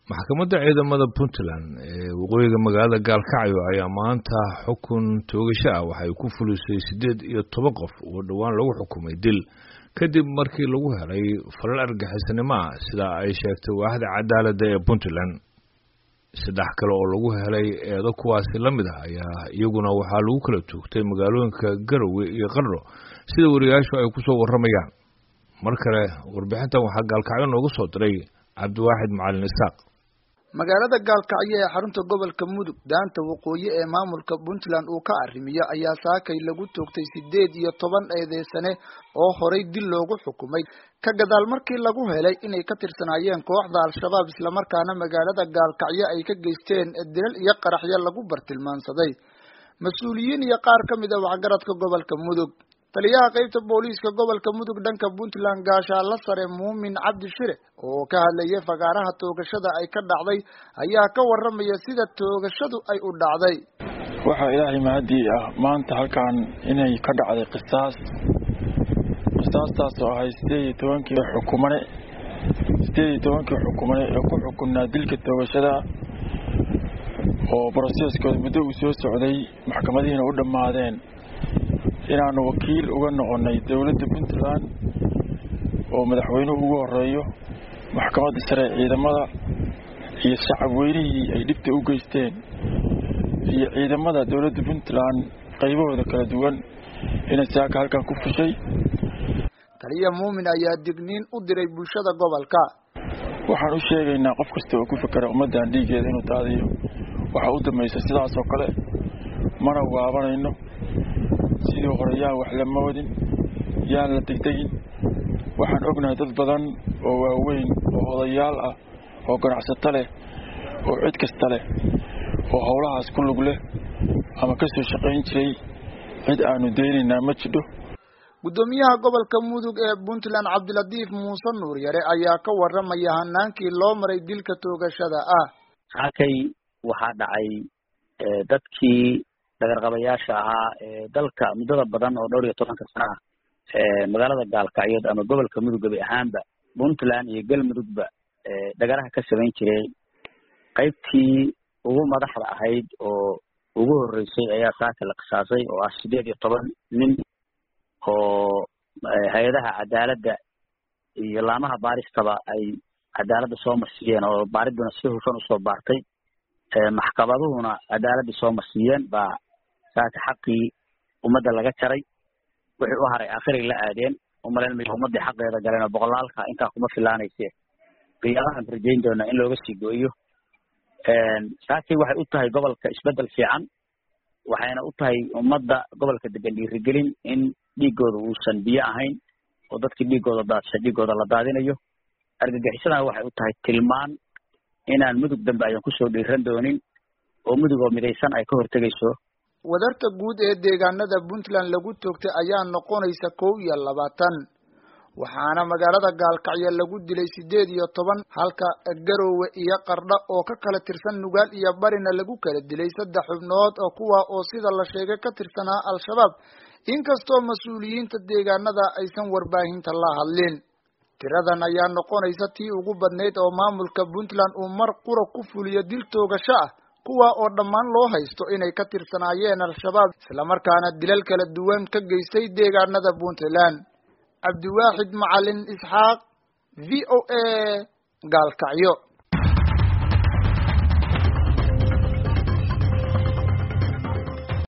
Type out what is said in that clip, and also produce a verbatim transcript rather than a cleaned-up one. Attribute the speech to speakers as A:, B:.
A: maxkamadda ciidamada Puntland ee waqooyiga magaalada Gaalkacyo ayaa maanta xukun toogasho ah waxay ku fulisay sideed iyo toban qof oo dhawaan lagu xukumay dil kadib markii lagu helay falal argagixisnimo ah sida ay sheegtay waaxda cadaaladda ee Puntland. saddex kale oo lagu helay eedo kuwaasi la mid ah ayaa iyaguna waxaa lagu kala toogtay magaalooyinka Garowe iyo Qardho sida wariyaashu ay ku soo waramayaan. mar kale warbixintan waxaa Gaalkacyo noogu soo diray Cabdiwaaxid Macalin Isaaq.
B: magaalada Gaalkacyo ee xarunta gobolka Mudug daanta waqooyi ee maamulka Puntland uu ka arrimiyo ayaa saakay lagu toogtay sideed iyo toban eedeysane oo horay dil loogu xukumay ka gadaal markii lagu helay inay ka tirsanaayeen kooxda Al-Shabaab isla markaana magaalada Gaalkacyo ay ka geysteen dilal iyo qaraxyo lagu bartilmaansaday mas'uuliyiin iyo qaar ka mid ah waxgaradka gobolka Mudug. taliyaha qaybta booliiska gobolka Mudug dhanka Puntland gaashaale sare Muumin Cabdi Shire oo ka hadlayay fagaaraha toogashada ay ka dhacday ayaa ka waramaya sida toogashadu ay u dhacday.
C: waxa ilaahay mahadi ah maanta halkan inay ka dhacday qisaas qisaastaas oo ay sideed iyo toban kii xukumane sideed iyo toban kii xukumane ee ku xukunaa dilka toogashada oo processkooda muddo u soo socday maxkamadiina u dhamaadeen inaanu wakiil uga noqonay dawladda Puntland oo madaxweynuhu ugu horeeyo maxkamadda sare ciidamada iyo shacab weynihii ay dhibta u geysteen iyo ciidamada dawladda Puntland qaybahooda kala duwan inay saaka halkan ku fushay.
B: taliya Muumin ayaa digniin u diray bulshada gobolka.
C: waxaan u sheegaynaa qof kasta oo ku fikira ummaddan dhiigeeda inuu daadiyo waxa u dambeeyay sidaas oo kale mana waabanayno sidoo hore yaa wax la moodin yaa la degdegin. waxaan ognahay dad badan oo waaweyn oo odayaal ah oo ganacsato leh oo cid kasta leh oo howlahaas ku lug leh ama ka soo shaqayn jiray cid aanu deenaynaa ma jiro.
B: gudoomiyaha gobolka Mudug ee Puntland Cabdiladiif Muuse Nuur Yare ayaa ka waramaya hanaankii loo maray dilka toogashada ah.
D: halkay waxa dhacay dadkii dagarqabayaasha ahaa ee dalka muddada badan oo dhowr iyo toban sano ah ee magaalada Gaalkacyo ama gobolka Mudug gabi ahaanba Puntland iyo Galmudugba ee dagaraha ka sameyn jiray qaybtii ugu madaxda ahayd oo ugu horeysay ayaa saaka la qisaasay oo ah sideed iyo toban nin oo hay'adaha cadaaladda iyo laamaha baaristaba ay cadaaladda soo marsiiyeen oo baariduna si hufan u soo baartay ee maxkamaduhuna cadaaladda soo marsiiyeen baa saaka xaqii ummadda laga jaray wixii u haray aakhiri la aadeen umaleyn ummadda xaqeeda galeen oo boqolaalka inta kuma filaanayse qiyaamaha rajayn doona in looga sii gooyo. een saaki waxay u tahay gobolka isbedel fiican waxayna u tahay ummadda gobolka degan dhiirigelin in dhiigooda uusan biyo ahayn oo dadkii dhiigooda daadshay dhiigooda la daadinayo. argagixisada waxay u tahay tilmaan inaan mudug dambe ayaan ku soo dhiiran doonin oo mudug oo midaysan ay ka hortagayso.
B: wadarta guud ee deegaanada Puntland lagu toogtay ayaa noqonaysa kow iyo labaatan waxaana magaalada Gaalkacyo lagu dilay sideed iyo toban halka Garowe iyo Qardho oo ka kala tirsan Nugaal iyo Barina lagu kala dilay saddex xubnood oo kuwa oo sida la sheegay ka tirsanaa Al-Shabaab inkastoo mas'uuliyiinta deegaanada aysan warbaahinta la hadlin. tiradan ayaa noqonaysa tii ugu badneyd oo maamulka Puntland uu mar qura ku fuliyo dil toogasho ah kuwa oo dhammaan loo haysto inay ka tirsanaayeen Al-Shabaab isla markaana dilal kala duwan ka geystay deegaanada Puntland. Cabdiwaaxid Macalin Isaaq V O A Gaalkacyo.